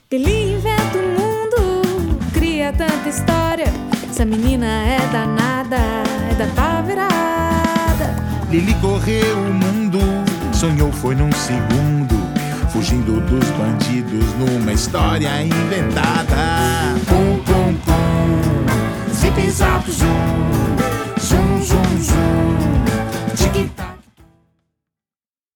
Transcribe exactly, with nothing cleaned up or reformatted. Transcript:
Lili inventa o mundo, cria tanta história. Essa menina é danada, é da pá virada. Lili correu o mundo, sonhou foi num segundo, fugindo dos bandidos numa história inventada. Pum, pum, pum, zip, zap, zoom.